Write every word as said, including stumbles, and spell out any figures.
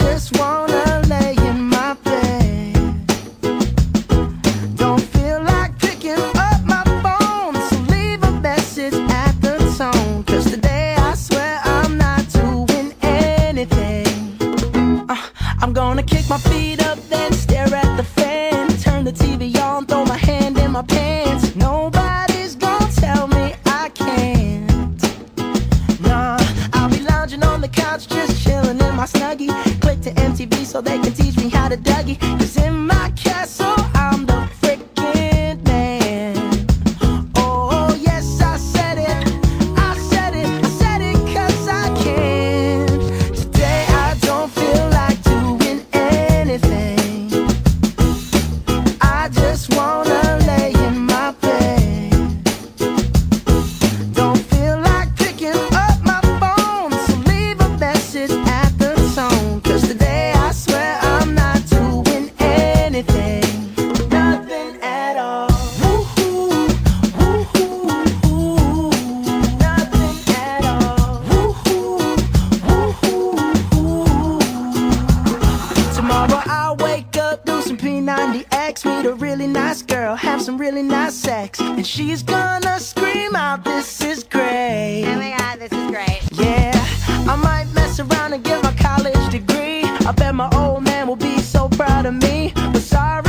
just wanna lay in my bed. Don't feel like picking up my phone, so leave a message at the tone. Cause today I swear I'm not doing anything. uh, I'm gonna kick my feet up, then stare at the fan. Turn the T V on, throw my hand in my pants. Nobody's gonna tell me I can't. Nah, I'll be lounging on the couch, just chilling in my Snuggie. Click to M T V so they can teach me how to Dougie. Cause in my castle, I'm the freaking man. Oh, yes, I said it. I said it. I said it cause I can. Today I don't feel like doing anything. I just wanna lay in my bed. Don't feel like picking up my phone, so leave a message at the tone. Cause today I swear I'm not doing anything. Nothing at all. Woo-hoo, woo-hoo, woo-hoo. Nothing at all. Woo-hoo, woo-hoo, woo-hoo. Tomorrow I'll wake up, do some P ninety X, meet a really nice girl, have some really nice sex, and she's gonna scream out, "This is great." Oh my god, this is great. Yeah, I might mess around and get my college degree. I bet my old man will be so proud of me. But sorry,